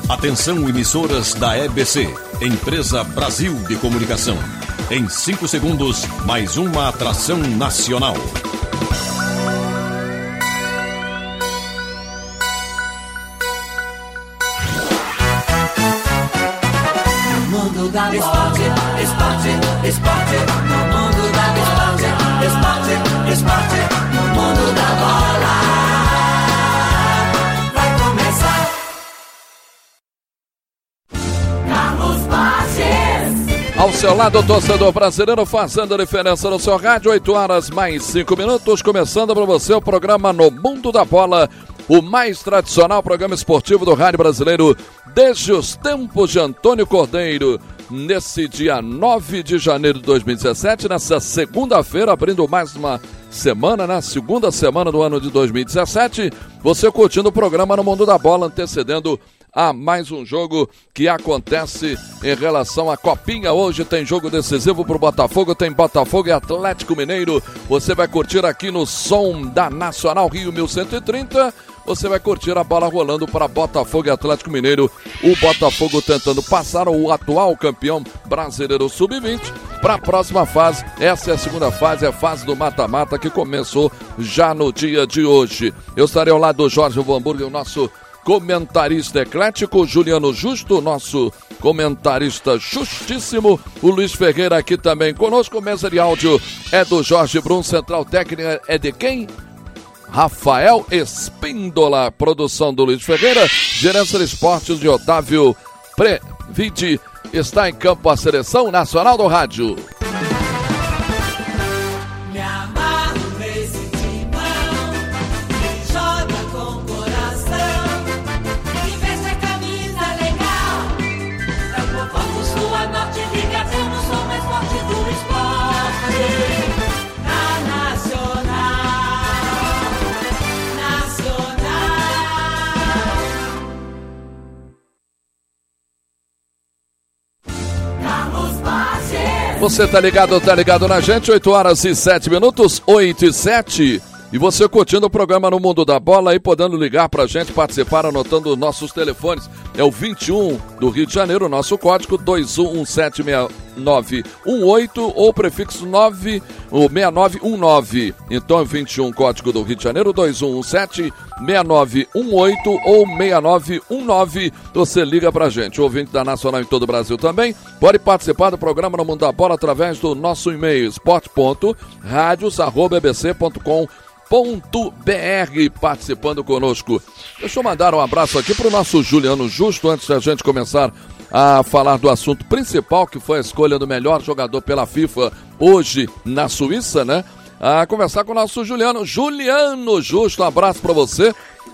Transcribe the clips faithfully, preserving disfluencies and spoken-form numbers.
Atenção, emissoras da E B C, Empresa Brasil de Comunicação. Em cinco segundos, mais uma atração nacional. No mundo da bola. Esporte, esporte, esporte. No mundo da bola. Esporte, esporte. No mundo da bola. Vai começar. Carlos Borges. Ao seu lado, o torcedor brasileiro fazendo a diferença no seu rádio. oito horas mais cinco minutos. Começando para você o programa No Mundo da Bola. O mais tradicional programa esportivo do rádio brasileiro desde os tempos de Antônio Cordeiro. Nesse dia nove de janeiro de dois mil e dezessete, nessa segunda-feira, abrindo mais uma semana, na segunda semana do ano de dois mil e dezessete, você curtindo o programa No Mundo da Bola, antecedendo a mais um jogo que acontece em relação à Copinha. Hoje tem jogo decisivo para o Botafogo, tem Botafogo e Atlético Mineiro. Você vai curtir aqui no som da Nacional Rio mil cento e trinta. Você vai curtir a bola rolando para Botafogo e Atlético Mineiro. O Botafogo tentando passar o atual campeão brasileiro sub vinte para a próxima fase. Essa é a segunda fase, é a fase do mata-mata que começou já no dia de hoje. Eu estarei ao lado do Jorge Vanburg, o nosso comentarista eclético, Juliano Justo, nosso comentarista justíssimo, o Luiz Ferreira aqui também conosco. Mesa de áudio é do Jorge Brum, central técnica é de quem? Rafael Espíndola, produção do Luiz Ferreira, gerência de esportes de Otávio Previde. Está em campo a seleção nacional do rádio. Você tá ligado, tá ligado na gente, oito horas e sete minutos, oito e sete. E você curtindo o programa No Mundo da Bola aí, podendo ligar pra gente, participar, anotando nossos telefones. É o vinte e um do Rio de Janeiro, nosso código dois um um sete seis nove um oito ou prefixo nove, ou seis nove um nove. Então é vinte e um, código do Rio de Janeiro, dois um um sete seis nove um oito ou seis nove um nove. Você liga pra gente. O ouvinte da Nacional em todo o Brasil também pode participar do programa No Mundo da Bola através do nosso e-mail esporte ponto radios arroba e b c ponto com ponto b r, participando conosco. Deixa eu mandar um abraço aqui pro nosso Juliano Justo, antes da gente começar a falar do assunto principal, que foi a escolha do melhor jogador pela FIFA hoje na Suíça, né? A conversar com o nosso Juliano. Juliano Justo, um abraço para você.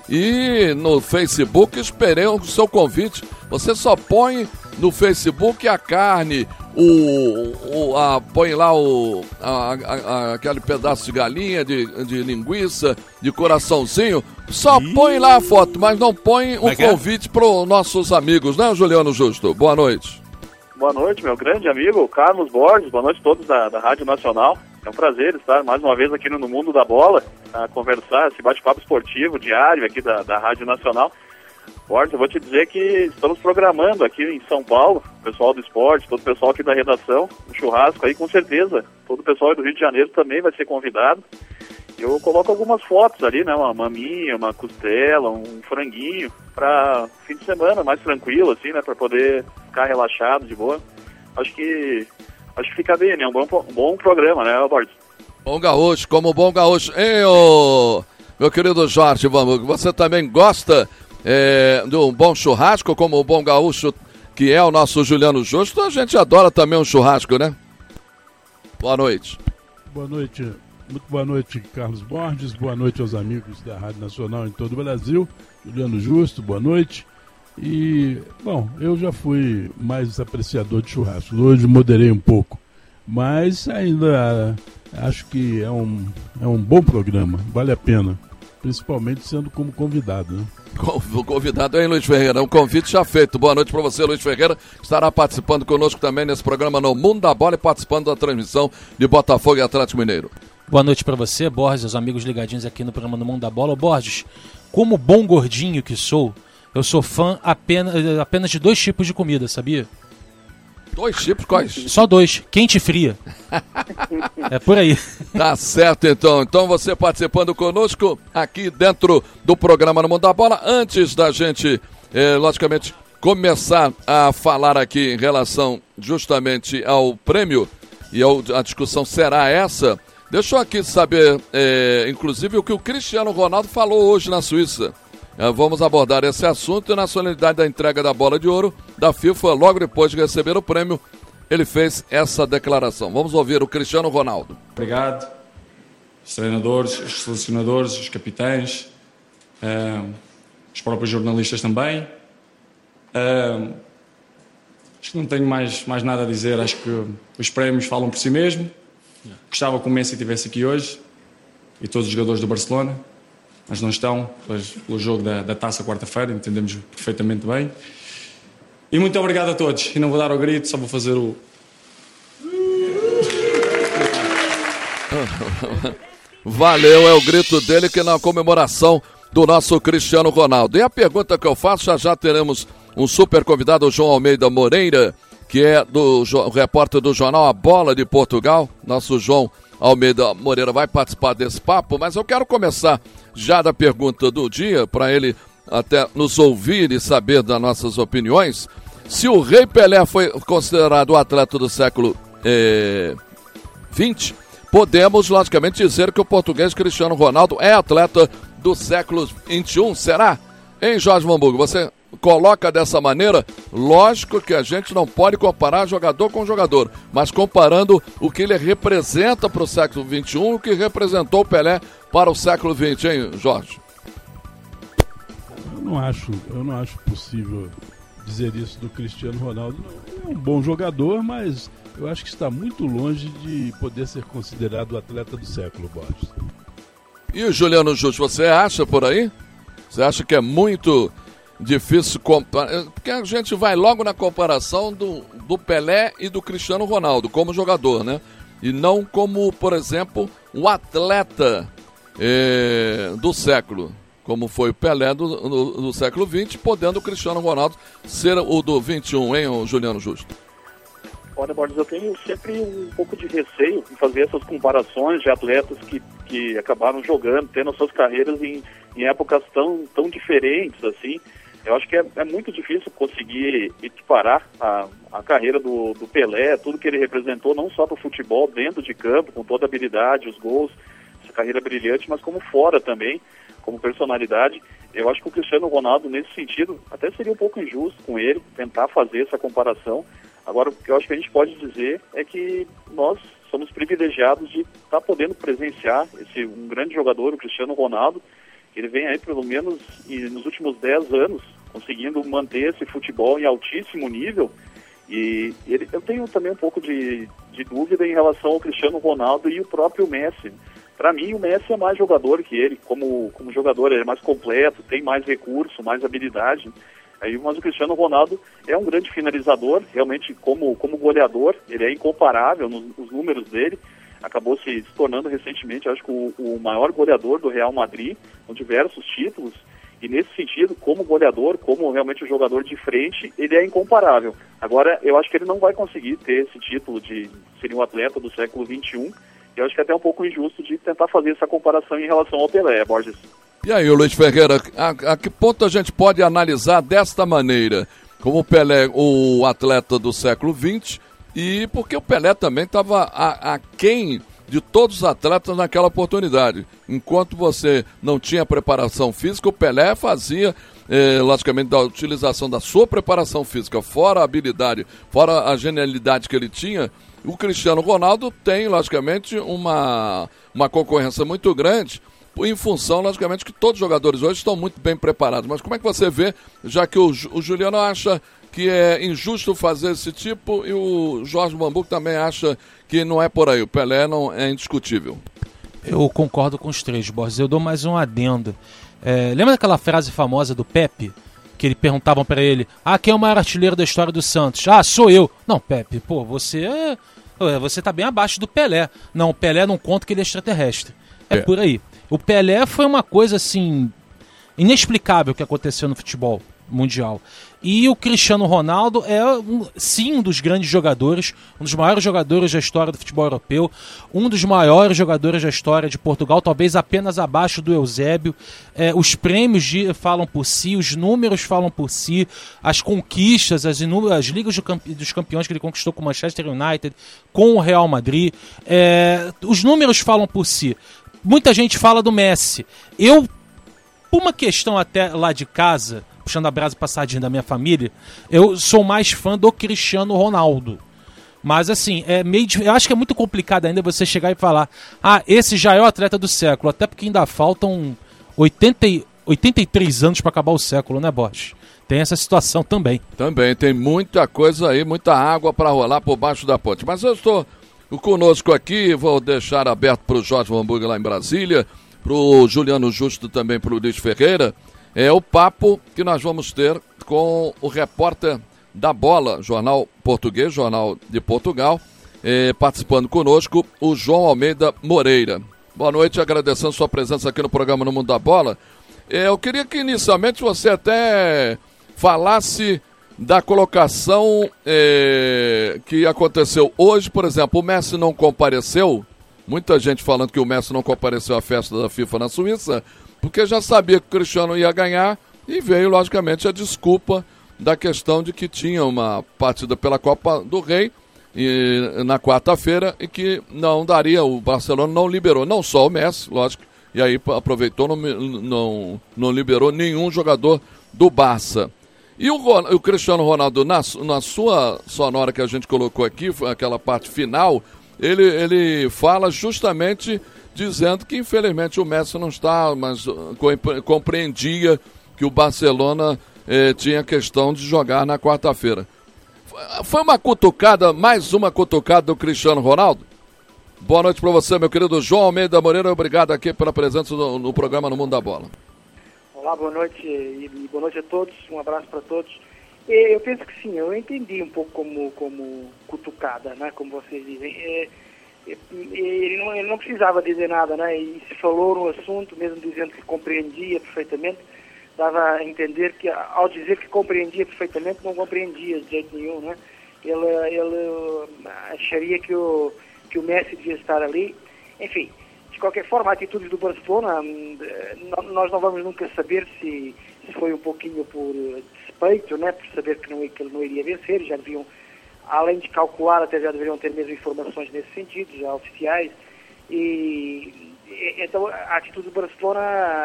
E no Facebook, esperei o seu convite. Você só põe no Facebook a carne, o, o, a, põe lá o, a, a, a, aquele pedaço de galinha, de, de linguiça, de coraçãozinho. Só Ih. põe lá a foto, mas não põe o um convite para os nossos amigos, né, Juliano Justo? Boa noite. Boa noite, meu grande amigo Carlos Borges. Boa noite a todos da, da Rádio Nacional. É um prazer estar mais uma vez aqui no Mundo da Bola, a conversar, esse bate-papo esportivo diário aqui da, da Rádio Nacional. Borges, eu vou te dizer que estamos programando aqui em São Paulo, o pessoal do esporte, todo o pessoal aqui da redação, um churrasco aí, com certeza. Todo o pessoal do Rio de Janeiro também vai ser convidado. Eu coloco algumas fotos ali, né, uma maminha, uma costela, um franguinho, para fim de semana mais tranquilo, assim, né, para poder ficar relaxado, de boa. Acho que acho que fica bem, né, um bom, um bom programa, né, Borges? Bom gaúcho, como bom gaúcho. Ei, ô, meu querido Jorge, vamos, você também gosta é, de um bom churrasco, como o bom gaúcho que é o nosso Juliano Justo? A gente adora também um churrasco, né? Boa noite. Boa noite. Muito boa noite, Carlos Borges. Boa noite aos amigos da Rádio Nacional em todo o Brasil. Juliano Justo, boa noite. E, bom, eu já fui mais apreciador de churrasco. Hoje moderei um pouco. Mas ainda acho que é um, é um bom programa. Vale a pena. Principalmente sendo como convidado, né? O convidado é Luiz Ferreira, um convite já feito. Boa noite para você, Luiz Ferreira, que estará participando conosco também nesse programa No Mundo da Bola e participando da transmissão de Botafogo e Atlético Mineiro. Boa noite para você, Borges, os amigos ligadinhos aqui no programa No Mundo da Bola. Borges, como bom gordinho que sou, Eu sou fã apenas, apenas de dois tipos de comida, sabia? Dois tipos? Quais? Só dois, quente e fria. É por aí. Tá certo, então. Então você participando conosco aqui dentro do programa No Mundo da Bola. Antes da gente, eh, logicamente, começar a falar aqui em relação justamente ao prêmio, e a discussão será essa, deixa eu aqui saber, eh, inclusive, o que o Cristiano Ronaldo falou hoje na Suíça. Eh, vamos abordar esse assunto e na solenidade da entrega da bola de ouro da FIFA, logo depois de receber o prêmio, ele fez essa declaração. Vamos ouvir o Cristiano Ronaldo. Obrigado. Os treinadores, os selecionadores, os capitães, eh, os próprios jornalistas também. Uh, acho que não tenho mais, mais nada a dizer. Acho que os prémios falam por si mesmo. Gostava que o Messi estivesse aqui hoje e todos os jogadores do Barcelona, mas não estão, pois, pelo jogo da, da taça quarta-feira, entendemos perfeitamente bem. E muito obrigado a todos. E não vou dar o grito, só vou fazer o... Valeu, é o grito dele que na comemoração do nosso Cristiano Ronaldo. E a pergunta que eu faço, já já teremos um super convidado, o João Almeida Moreira, que é do o repórter do jornal A Bola de Portugal. Nosso João Almeida Moreira vai participar desse papo, mas eu quero começar já da pergunta do dia, para ele até nos ouvir e saber das nossas opiniões. Se o Rei Pelé foi considerado o atleta do século eh, vinte, podemos logicamente dizer que o português Cristiano Ronaldo é atleta do século vinte e um, será? Hein, Jorge Mambugo, você coloca dessa maneira? Lógico que a gente não pode comparar jogador com jogador, mas comparando o que ele representa para o século vinte e um, o que representou o Pelé para o século vinte, hein, Jorge? Eu não acho, eu não acho possível dizer isso do Cristiano Ronaldo. Não, é um bom jogador, mas eu acho que está muito longe de poder ser considerado o atleta do século, Borges. E o Juliano Justo, você acha por aí? Você acha que é muito difícil comparar? Porque a gente vai logo na comparação do, do Pelé e do Cristiano Ronaldo como jogador, né? E não como, por exemplo, o atleta eh, do século, como foi o Pelé do, do, do século vinte, podendo o Cristiano Ronaldo ser o do vinte e um, hein, o Juliano Justo? Olha, Borges, eu tenho sempre um pouco de receio em fazer essas comparações de atletas que, que acabaram jogando, tendo suas carreiras em, em épocas tão, tão diferentes, assim. Eu acho que é, é muito difícil conseguir equiparar a, a carreira do, do Pelé, tudo que ele representou, não só para o futebol, dentro de campo, com toda a habilidade, os gols, essa carreira brilhante, mas como fora também, como personalidade. Eu acho que o Cristiano Ronaldo, nesse sentido, até seria um pouco injusto com ele, tentar fazer essa comparação. Agora, o que eu acho que a gente pode dizer é que nós somos privilegiados de estar tá podendo presenciar esse um grande jogador, o Cristiano Ronaldo. Ele vem aí, pelo menos, e nos últimos dez anos, conseguindo manter esse futebol em altíssimo nível. E ele, eu tenho também um pouco de, de dúvida em relação ao Cristiano Ronaldo e o próprio Messi. Para mim, o Messi é mais jogador que ele. Como, como jogador, ele é mais completo, tem mais recurso, mais habilidade. Aí, mas o Cristiano Ronaldo é um grande finalizador, realmente como, como goleador, ele é incomparável nos, nos números dele, acabou se, se tornando recentemente, acho que o, o maior goleador do Real Madrid, com diversos títulos, e nesse sentido, como goleador, como realmente o jogador de frente, ele é incomparável. Agora, eu acho que ele não vai conseguir ter esse título de ser um atleta do século vinte e um, e eu acho que é até um pouco injusto de tentar fazer essa comparação em relação ao Pelé, Borges. E aí, Luiz Ferreira, a, a que ponto a gente pode analisar desta maneira, como o Pelé, o atleta do século vinte, e porque o Pelé também estava aquém de todos os atletas naquela oportunidade. Enquanto você não tinha preparação física, o Pelé fazia, eh, logicamente, da utilização da sua preparação física, fora a habilidade, fora a genialidade que ele tinha. O Cristiano Ronaldo tem, logicamente, uma, uma concorrência muito grande, em função, logicamente, que todos os jogadores hoje estão muito bem preparados. Mas como é que você vê, já que o, o Juliano acha que é injusto fazer esse tipo e o Jorge Mambuco também acha que não é por aí, o Pelé não é indiscutível? Eu concordo com os três, Borges. Eu dou mais um adendo. É, lembra daquela frase famosa do Pepe? Que ele perguntavam para ele, ah, quem é o maior artilheiro da história do Santos? Ah, sou eu. Não, Pepe, pô, você é, você tá bem abaixo do Pelé. Não, o Pelé não conta que ele é extraterrestre. É, é. por aí. O Pelé foi uma coisa, assim, inexplicável que aconteceu no futebol. mundial. E o Cristiano Ronaldo é, um, sim, um dos grandes jogadores, um dos maiores jogadores da história do futebol europeu, um dos maiores jogadores da história de Portugal, talvez apenas abaixo do Eusébio. É, os prêmios de, falam por si, os números falam por si, as conquistas, as, inú- as ligas do campe- dos campeões que ele conquistou com o Manchester United, com o Real Madrid, é, os números falam por si. Muita gente fala do Messi. Eu, por uma questão até lá de casa, puxando a brasa passadinha da minha família, eu sou mais fã do Cristiano Ronaldo. Mas assim, é meio, eu acho que é muito complicado ainda você chegar e falar, ah, esse já é o atleta do século, até porque ainda faltam oitenta, oitenta e três anos para acabar o século, né, Borges? Tem essa situação também. Também, tem muita coisa aí, muita água para rolar por baixo da ponte. Mas eu estou conosco aqui, vou deixar aberto para o Jorge Hamburger lá em Brasília, para o Juliano Justo também, para o Luiz Ferreira, é o papo que nós vamos ter com o repórter da Bola, jornal português, jornal de Portugal, eh, participando conosco, o João Almeida Moreira. Boa noite, agradecendo sua presença aqui no programa No Mundo da Bola. Eh, eu queria que inicialmente você até falasse da colocação eh, que aconteceu hoje, por exemplo, o Messi não compareceu, muita gente falando que o Messi não compareceu à festa da FIFA na Suíça, porque já sabia que o Cristiano ia ganhar e veio, logicamente, a desculpa da questão de que tinha uma partida pela Copa do Rei e, na quarta-feira e que não daria, o Barcelona não liberou, não só o Messi, lógico, e aí aproveitou, não, não, não liberou nenhum jogador do Barça. E o, o Cristiano Ronaldo, na, na sua sonora que a gente colocou aqui, aquela parte final, ele, ele fala justamente dizendo que infelizmente o Messi não está, mas compreendia que o Barcelona eh, tinha questão de jogar na quarta-feira. Foi uma cutucada, mais uma cutucada do Cristiano Ronaldo? Boa noite para você, meu querido João Almeida Moreira, obrigado aqui pela presença no, no programa No Mundo da Bola. Olá, boa noite e boa noite a todos, um abraço para todos. Eu penso que sim, eu entendi um pouco como, como cutucada, né, como vocês dizem. É, Ele não, ele não precisava dizer nada, né? E se falou no assunto, mesmo dizendo que compreendia perfeitamente, dava a entender que, ao dizer que compreendia perfeitamente, não compreendia de jeito nenhum, né? Ele, ele acharia que o, que o Messi devia estar ali. Enfim, de qualquer forma, a atitude do Barcelona, nós não vamos nunca saber se, se foi um pouquinho por despeito, né? Por saber que, não, que ele não iria vencer, já deviam, além de calcular, até já deveriam ter mesmo informações nesse sentido, já oficiais. E então a atitude do Barcelona,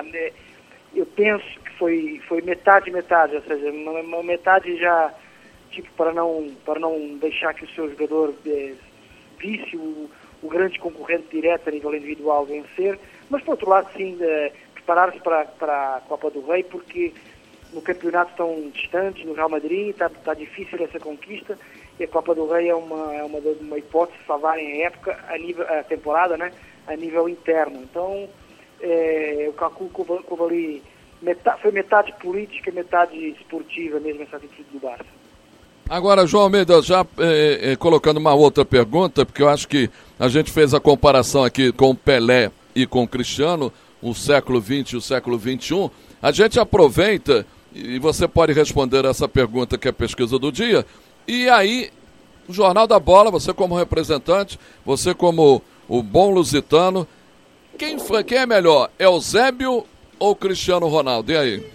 eu penso que foi, foi metade, metade, ou seja, uma, uma metade já, tipo, para não, para não deixar que o seu jogador é, visse o, o grande concorrente direto a nível individual vencer, mas por outro lado sim, é, preparar-se para, para a Copa do Rei, porque no campeonato estão distantes, no Real Madrid, está, está difícil essa conquista, e a Copa do Rei é uma, é uma, uma hipótese de salvarem a época, a, nível, a temporada, né, a nível interno. Então, é, eu calculo que houve ali, metade, foi metade política, metade esportiva mesmo essa atitude do Barça. Agora, João Almeida, já é, é, colocando uma outra pergunta, porque eu acho que a gente fez a comparação aqui com o Pelé e com o Cristiano, o século vinte e o século vinte e um, a gente aproveita, e você pode responder essa pergunta que é a pesquisa do dia, e aí, o Jornal da Bola, você como representante, você como o bom lusitano, quem, foi, quem é melhor, Eusébio ou Cristiano Ronaldo? E aí?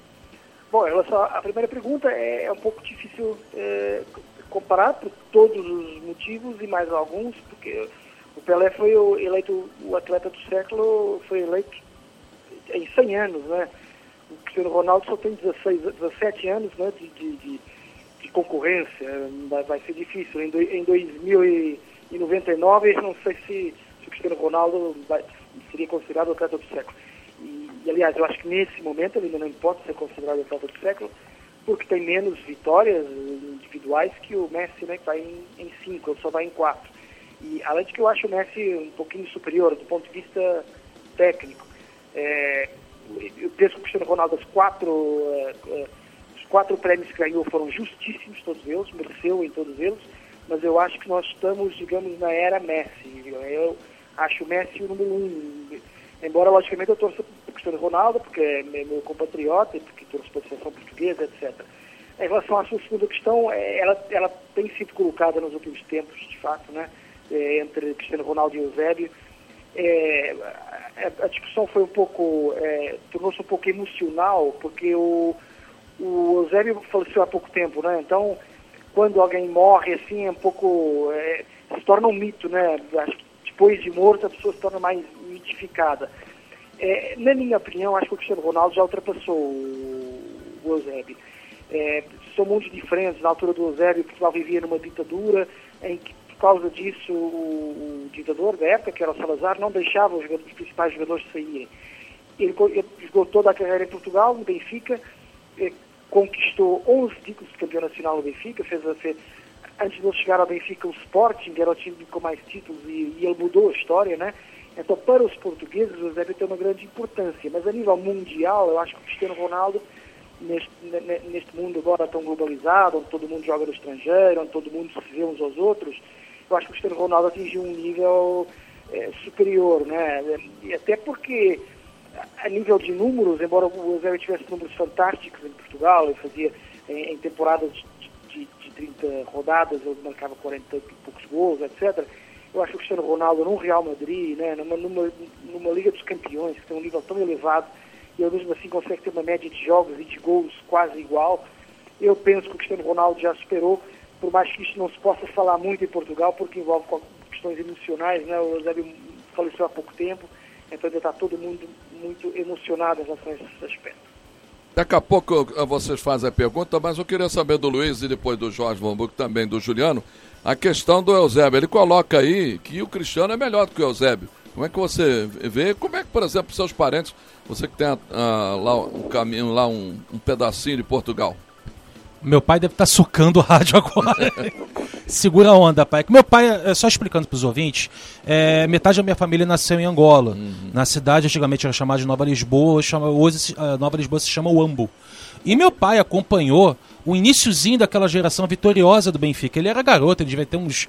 Bom, em relação à primeira pergunta, é, é um pouco difícil é, comparar por todos os motivos e mais alguns, porque o Pelé foi o, eleito o atleta do século, foi eleito em cem anos, né? O Cristiano Ronaldo só tem dezesseis, dezessete anos, né, de, de, de concorrência, vai ser difícil. Em, do, em dois mil e noventa e nove, não sei se, se o Cristiano Ronaldo vai, seria considerado o atleta do século. E, e, aliás, eu acho que nesse momento ele ainda não pode ser considerado o atleta do século, porque tem menos vitórias individuais que o Messi, né, que vai em, em cinco, ele só vai em quatro. E além de que eu acho o Messi um pouquinho superior do ponto de vista técnico. É, eu penso que o Cristiano Ronaldo, as quatro... Uh, uh, quatro prêmios que ganhou foram justíssimos, todos eles, mereceu em todos eles, mas eu acho que nós estamos, digamos, na era Messi. Eu acho o Messi o número um, embora, logicamente, eu torço para o Cristiano Ronaldo, porque é meu compatriota, e porque torço para a seleção portuguesa, portuguesa, etcétera. Em relação à sua segunda questão, ela, ela tem sido colocada nos últimos tempos, de fato, né, entre Cristiano Ronaldo e Eusébio. É, a, a discussão foi um pouco, é, tornou-se um pouco emocional, porque o, o Eusébio faleceu há pouco tempo, né? Então, quando alguém morre assim, é um pouco, é, se torna um mito, né? Acho que depois de morto a pessoa se torna mais mitificada. É, na minha opinião, acho que o Cristiano Ronaldo já ultrapassou o, o Eusébio. É, são mundos diferentes. Na altura do Eusébio, Portugal vivia numa ditadura em que, por causa disso, o, o ditador da época, que era o Salazar, não deixava os, os principais jogadores saírem. Ele, ele jogou toda a carreira em Portugal, no Benfica, eh, conquistou onze títulos de campeão nacional no Benfica, fez, fez, antes de ele chegar ao Benfica, o Sporting era o time com mais títulos e, e ele mudou a história, né? Então, para os portugueses, o Eusébio tem uma grande importância, mas a nível mundial, eu acho que o Cristiano Ronaldo, neste, neste mundo agora tão globalizado, onde todo mundo joga no estrangeiro, onde todo mundo se vê uns aos outros, eu acho que o Cristiano Ronaldo atingiu um nível é, superior, né? E até porque, a nível de números, embora o Eusébio tivesse números fantásticos em Portugal, ele fazia em, em temporadas de, de, de trinta rodadas, ele marcava quarenta e poucos gols, etcétera. Eu acho que o Cristiano Ronaldo num Real Madrid, né, numa, numa, numa Liga dos Campeões, que tem um nível tão elevado, e ele mesmo assim consegue ter uma média de jogos e de gols quase igual. Eu penso que o Cristiano Ronaldo já superou, por mais que isso não se possa falar muito em Portugal, porque envolve questões emocionais, né? O Eusébio faleceu há pouco tempo, então ainda está todo mundo muito emocionado em relação a esse aspecto. Daqui a pouco vocês fazem a pergunta, mas eu queria saber do Luiz e depois do Jorge Von Buch, também do Juliano, a questão do Eusébio. Ele coloca aí que o Cristiano é melhor do que o Eusébio. Como é que você vê? Como é que, por exemplo, seus parentes, você que tem uh, lá um caminho, lá um, um pedacinho de Portugal? Meu pai deve estar socando o rádio agora. Segura a onda, pai. Meu pai, só explicando para os ouvintes, é, metade da minha família nasceu em Angola. Uhum. Na cidade, antigamente era chamada de Nova Lisboa, chama, hoje a Nova Lisboa se chama Uambo. E meu pai acompanhou o iniciozinho daquela geração vitoriosa do Benfica. Ele era garoto, ele devia ter uns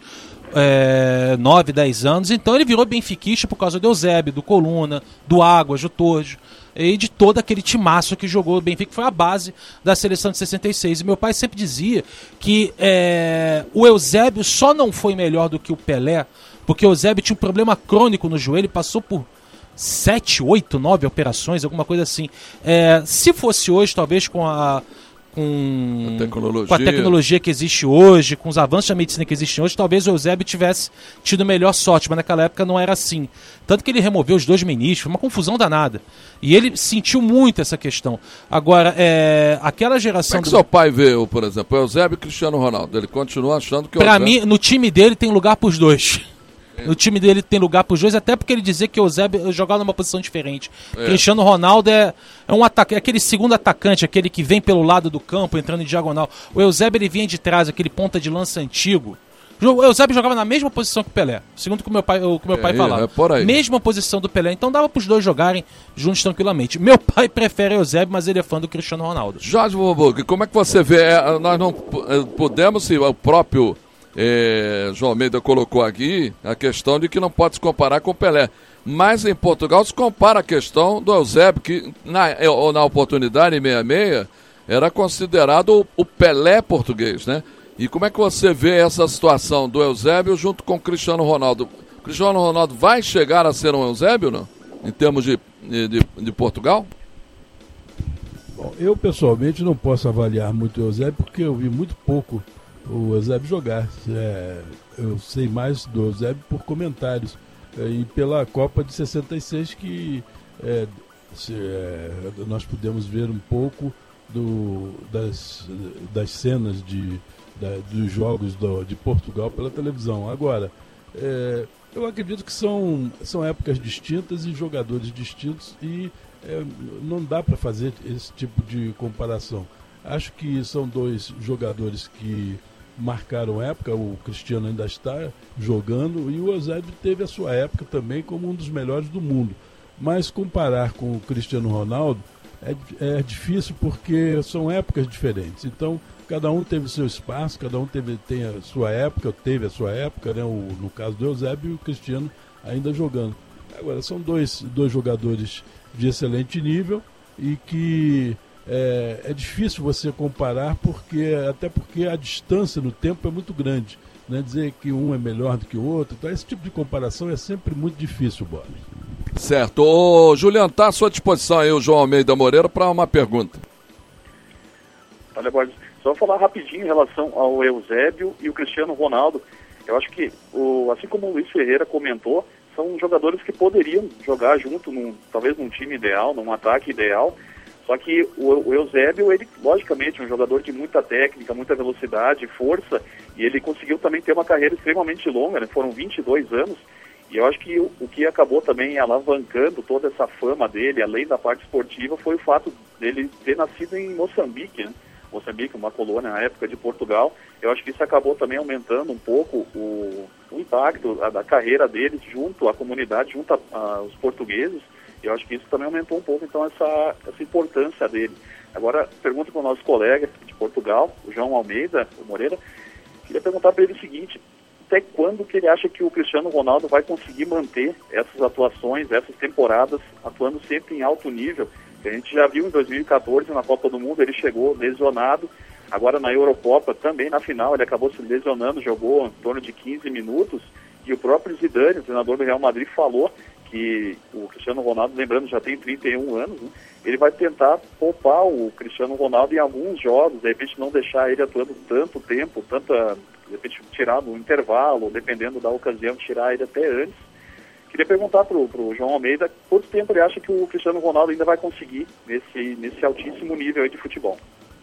é, nove, dez anos, então ele virou benfiquista por causa do Eusébio, do Coluna, do Águas, do Torjo, e de todo aquele timaço que jogou o Benfica, que foi a base da seleção de sessenta e seis. E meu pai sempre dizia que é, o Eusébio só não foi melhor do que o Pelé, porque o Eusébio tinha um problema crônico no joelho, passou por sete, oito, nove operações, alguma coisa assim. É, se fosse hoje, talvez com a... Com a, com a tecnologia que existe hoje, com os avanços da medicina que existem hoje, talvez o Eusébio tivesse tido melhor sorte, mas naquela época não era assim. Tanto que ele removeu os dois ministros, foi uma confusão danada. E ele sentiu muito essa questão. Agora, é, aquela geração... Como é que do... seu pai vê, por exemplo, o Eusébio e Cristiano Ronaldo? Ele continua achando que o Pra Eusébio... mim, no time dele tem lugar pros dois. No time dele tem lugar para os dois, até porque ele dizia que o Eusébio jogava numa posição diferente. É. Cristiano Ronaldo é, é um atacante, é aquele segundo atacante, aquele que vem pelo lado do campo, entrando em diagonal. O Eusébio ele vinha de trás, aquele ponta de lança antigo. O Eusébio jogava na mesma posição que o Pelé, segundo o que o meu pai, o que meu pai é, falava. É por aí. Mesma posição do Pelé, então dava para os dois jogarem juntos tranquilamente. Meu pai prefere o Eusébio, mas ele é fã do Cristiano Ronaldo. Jorge Von Buch, como é que você vê? É, nós não podemos, se o próprio... É, João Almeida colocou aqui a questão de que não pode se comparar com o Pelé, mas em Portugal se compara a questão do Eusébio, que na, na oportunidade em sessenta e seis era considerado o Pelé português, né? E como é que você vê essa situação do Eusébio junto com o Cristiano Ronaldo? O Cristiano Ronaldo vai chegar a ser um Eusébio, não? Em termos de, de, de Portugal? Bom, eu pessoalmente não posso avaliar muito o Eusébio porque eu vi muito pouco o Eusébio jogar. É, eu sei mais do Eusébio por comentários é, e pela Copa de sessenta e seis que é, se, é, nós pudemos ver um pouco do, das, das cenas de, da, dos jogos do, de Portugal pela televisão. Agora, é, eu acredito que são, são épocas distintas e jogadores distintos e é, não dá para fazer esse tipo de comparação. Acho que são dois jogadores que marcaram época, o Cristiano ainda está jogando e o Eusébio teve a sua época também como um dos melhores do mundo. Mas comparar com o Cristiano Ronaldo é, é difícil porque são épocas diferentes. Então, cada um teve seu espaço, cada um teve, tem a sua época, teve a sua época, né? O, no caso do Eusébio e o Cristiano ainda jogando. Agora, são dois, dois jogadores de excelente nível e que é, é difícil você comparar, porque, até porque a distância no tempo é muito grande. Né? Dizer que um é melhor do que o outro, então esse tipo de comparação é sempre muito difícil, Boris. Certo. Ô, Juliano, está à sua disposição aí o João Almeida Moreira para uma pergunta. Olha, Borges, só falar rapidinho em relação ao Eusébio e o Cristiano Ronaldo. Eu acho que, o, assim como o Luiz Ferreira comentou, são jogadores que poderiam jogar junto, num, talvez num time ideal, num ataque ideal. Só que o, o Eusébio, ele, logicamente, é um jogador de muita técnica, muita velocidade, força, e ele conseguiu também ter uma carreira extremamente longa, né? Foram vinte e dois anos, e eu acho que o, o que acabou também alavancando toda essa fama dele, além da parte esportiva, foi o fato dele ter nascido em Moçambique, né? Moçambique, uma colônia na época de Portugal. Eu acho que isso acabou também aumentando um pouco o, o impacto a, da carreira deles junto à comunidade, junto aos portugueses. Eu acho que isso também aumentou um pouco, então, essa, essa importância dele. Agora, pergunta para o nosso colega de Portugal, o João Almeida, o Moreira, queria perguntar para ele o seguinte: até quando que ele acha que o Cristiano Ronaldo vai conseguir manter essas atuações, essas temporadas, atuando sempre em alto nível? A gente já viu em dois mil e catorze, na Copa do Mundo, ele chegou lesionado. Agora na Eurocopa, também na final, ele acabou se lesionando, jogou em torno de quinze minutos. E o próprio Zidane, o treinador do Real Madrid, falou que o Cristiano Ronaldo, lembrando, já tem trinta e um anos, né? Ele vai tentar poupar o Cristiano Ronaldo em alguns jogos, de repente não deixar ele atuando tanto tempo, tanta, de repente tirar no intervalo, dependendo da ocasião, tirar ele até antes. Queria perguntar para o João Almeida quanto tempo ele acha que o Cristiano Ronaldo ainda vai conseguir nesse, nesse altíssimo nível aí de futebol.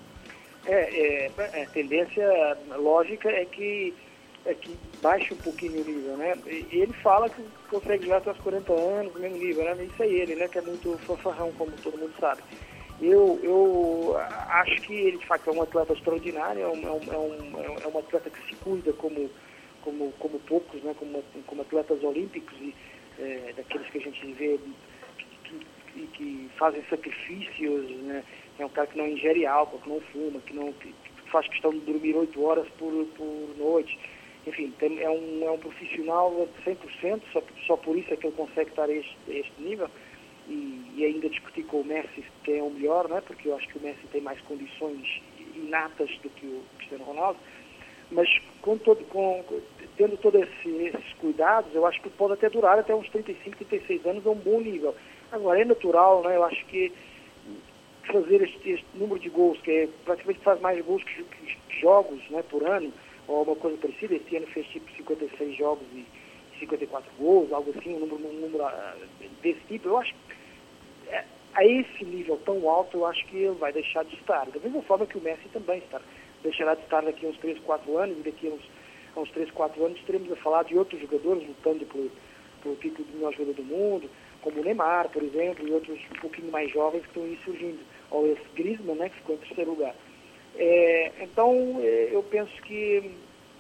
É, é, a tendência lógica é que, é que baixe um pouquinho o nível, né? E ele fala que consegue jogar até os quarenta anos, no mesmo nível, né? Isso é ele, né? Que é muito fanfarrão, como todo mundo sabe. Eu, eu acho que ele, de fato, é um atleta extraordinário, é um, é um, é um, é um atleta que se cuida como, como, como poucos, né? Como, como atletas olímpicos e é, daqueles que a gente vê que, que, que fazem sacrifícios, né? É um cara que não ingere álcool, que não fuma, que não que faz questão de dormir oito horas por, por noite. Enfim, tem, é, um, é um profissional cem por cento, só, só por isso é que ele consegue estar a este, a este nível. E, e ainda discutir com o Messi quem é o melhor, né? Porque eu acho que o Messi tem mais condições inatas do que o Cristiano Ronaldo. Mas com todo, com, tendo todos esse, esses cuidados, eu acho que pode até durar até uns trinta e cinco, trinta e seis anos a um bom nível. Agora, é natural, né? Eu acho que fazer este, este número de gols, que é, praticamente faz mais gols que, que jogos, né, por ano, ou alguma coisa parecida. Este ano fez tipo cinquenta e seis jogos e cinquenta e quatro gols, algo assim, um número, um número desse tipo. Eu acho que é, a esse nível tão alto, eu acho que ele vai deixar de estar. Da mesma forma que o Messi também está. Deixará de estar daqui a uns três, quatro anos, e daqui a uns, a uns três, quatro anos teremos a falar de outros jogadores lutando pelo, pelo título de melhor jogador do mundo, como o Neymar, por exemplo, e outros um pouquinho mais jovens que estão aí surgindo. Ou esse Griezmann, né, que ficou em terceiro lugar. É, então, é, eu penso que,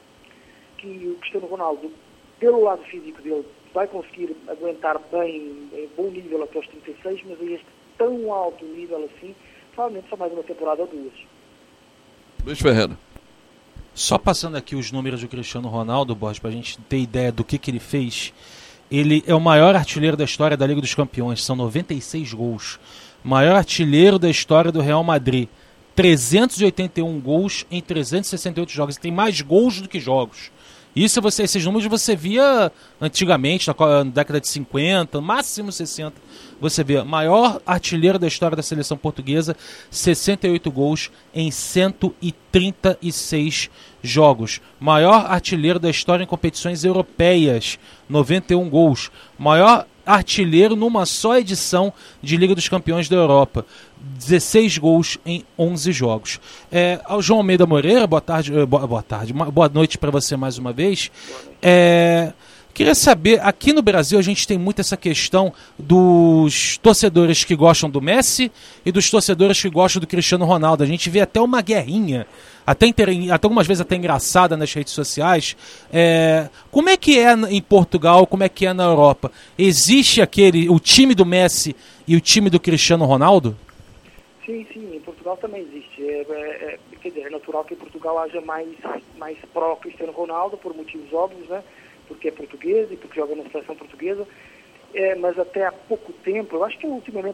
que o Cristiano Ronaldo, pelo lado físico dele, vai conseguir aguentar bem, em bom nível até os trinta e seis, mas a este tão alto nível assim, provavelmente só mais uma temporada ou duas. Luiz Ferreira. Só passando aqui os números do Cristiano Ronaldo, Borges, para a gente ter ideia do que, que ele fez. Ele é o maior artilheiro da história da Liga dos Campeões, são noventa e seis gols. Maior artilheiro da história do Real Madrid, trezentos e oitenta e um gols em trezentos e sessenta e oito jogos. Tem mais gols do que jogos. Isso você, esses números você via antigamente, na década de cinquenta, máximo sessenta. Você vê, maior artilheiro da história da seleção portuguesa, sessenta e oito gols em cento e trinta e seis jogos. Maior artilheiro da história em competições europeias, noventa e um gols. Maior artilheiro numa só edição de Liga dos Campeões da Europa, dezesseis gols em onze jogos. É, ao João Almeida Moreira, boa tarde, boa, boa tarde, boa noite para você mais uma vez. É, queria saber, aqui no Brasil a gente tem muito essa questão dos torcedores que gostam do Messi e dos torcedores que gostam do Cristiano Ronaldo. A gente vê até uma guerrinha, até, inter... até algumas vezes até engraçada nas redes sociais. É... Como é que é em Portugal, como é que é na Europa? Existe aquele, o time do Messi e o time do Cristiano Ronaldo? Sim, sim, em Portugal também existe. É, é, é, quer dizer, é natural que em Portugal haja mais, mais pró-Cristiano Ronaldo, por motivos óbvios, né? Porque é português e porque joga na seleção portuguesa. É, mas até há pouco tempo, eu acho que ultimamente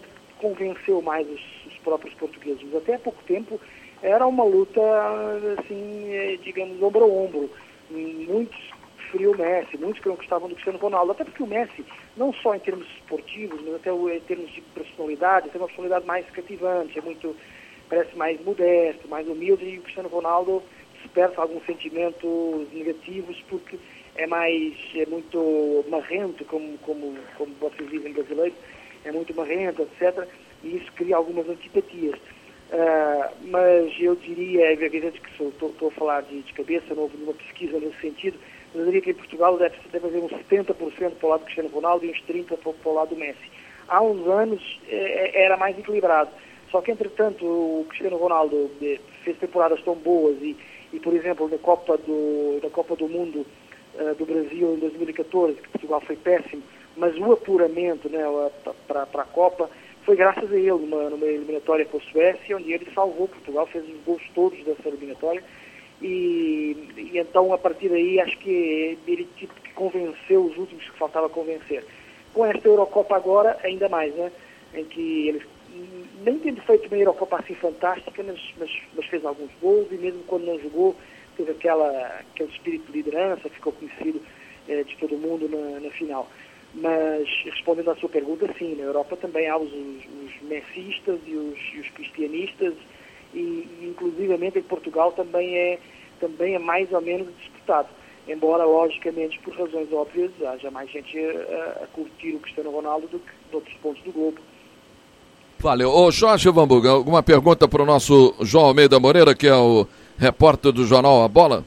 convenceu mais os, os próprios portugueses. Mas até há pouco tempo era uma luta, assim, digamos, ombro a ombro. Muitos preferiam o Messi, muitos que não gostavam do Cristiano Ronaldo, até porque o Messi, não só em termos esportivos, mas até em termos de personalidade, tem uma personalidade mais cativante, é muito, parece mais modesto, mais humilde, e o Cristiano Ronaldo dispersa alguns sentimentos negativos porque é mais, é muito marrento, como, como, como vocês dizem brasileiros, é muito marrento, etcétera, e isso cria algumas antipatias. Uh, mas eu diria, é evidente que estou a falar de, de cabeça, não houve nenhuma pesquisa nesse sentido, mas eu diria que em Portugal deve, deve haver uns setenta por cento para o lado do Cristiano Ronaldo e uns trinta por cento para o lado do Messi. Há uns anos eh, era mais equilibrado, só que entretanto o Cristiano Ronaldo eh, fez temporadas tão boas e, e por exemplo, na Copa do, na Copa do Mundo uh, do Brasil em dois mil e catorze, que Portugal foi péssimo, mas o apuramento, né, para a Copa foi graças a ele, numa, numa eliminatória com a Suécia, onde ele salvou Portugal, fez os gols todos dessa eliminatória, e, e então a partir daí acho que ele tipo, que convenceu os últimos que faltava convencer. Com esta Eurocopa agora, ainda mais, né, em que ele nem tendo feito uma Eurocopa assim fantástica, mas, mas, mas fez alguns gols, e mesmo quando não jogou, teve aquela, aquele espírito de liderança, ficou conhecido eh, de todo mundo na, na final. Mas, respondendo à sua pergunta, sim, na Europa também há os, os messistas e os, e os cristianistas, e, e inclusivamente em Portugal também é, também é mais ou menos disputado, embora, logicamente, por razões óbvias, haja mais gente a, a curtir o Cristiano Ronaldo do que de outros pontos do globo. Valeu. Ô Jorge Vanburg, alguma pergunta para o nosso João Almeida Moreira, que é o repórter do jornal A Bola?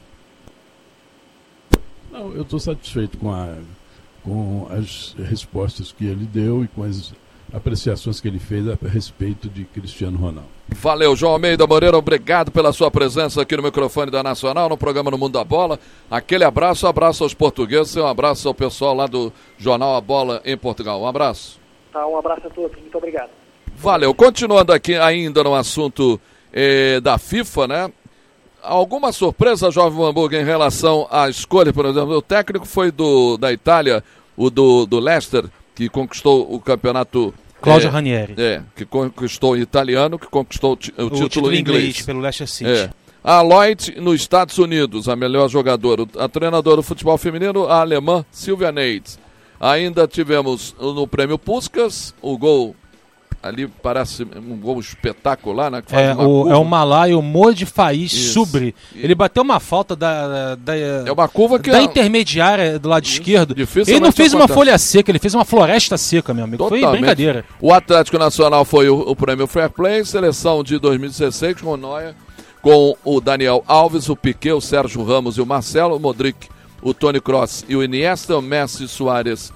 Não, eu estou satisfeito com a... com as respostas que ele deu e com as apreciações que ele fez a respeito de Cristiano Ronaldo. Valeu, João Almeida Moreira, obrigado pela sua presença aqui no microfone da Nacional, no programa No Mundo da Bola. Aquele abraço, abraço aos portugueses e um abraço ao pessoal lá do jornal A Bola em Portugal. Um abraço. Tá, um abraço a todos, muito obrigado. Valeu. Continuando aqui ainda no assunto eh, da FIFA, né? Alguma surpresa, Jovem Vanburg, em relação à escolha, por exemplo, o técnico foi do, da Itália, o do, do Leicester, que conquistou o campeonato... Cláudio é, Ranieri. É, que conquistou o italiano, que conquistou o, t- o, o título, título inglês. inglês. Pelo Leicester City. É. A Lloyd, nos Estados Unidos, a melhor jogadora. A treinadora do futebol feminino, a alemã Silvia Neitz. Ainda tivemos no prêmio Puskás, o gol... Ali parece um gol espetacular, né? Que faz é, uma o, curva. é o Malaio Modi Faiz Isso. Subri. Ele bateu uma falta da, da, é uma curva que da é... intermediária do lado Isso. esquerdo. Ele não fez acontece. uma folha seca, ele fez uma floresta seca, meu amigo. Totalmente. Foi brincadeira. O Atlético Nacional foi o, o prêmio Fair Play, seleção de dois mil e dezesseis com o Neuer, com o Daniel Alves, o Piquet, o Sérgio Ramos e o Marcelo, o Modric, o Toni Kroos e o Iniesta, o Messi, Suárez,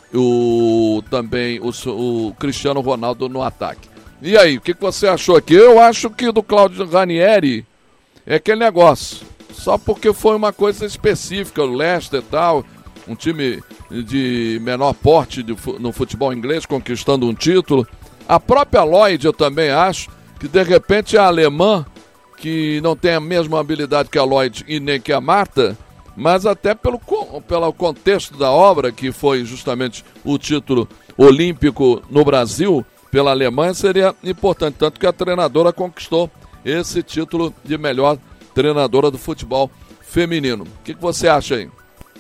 o, também o, o Cristiano Ronaldo no ataque. E aí, o que, que você achou aqui? Eu acho que do Cláudio Ranieri é aquele negócio. Só porque foi uma coisa específica, o Leicester e tal, um time de menor porte de, no futebol inglês, conquistando um título. A própria Lloyd, eu também acho, que de repente a alemã, que não tem a mesma habilidade que a Lloyd e nem que a Marta, mas até pelo, pelo contexto da obra, que foi justamente o título olímpico no Brasil, pela Alemanha, seria importante, tanto que a treinadora conquistou esse título de melhor treinadora do futebol feminino. O que, que você acha aí?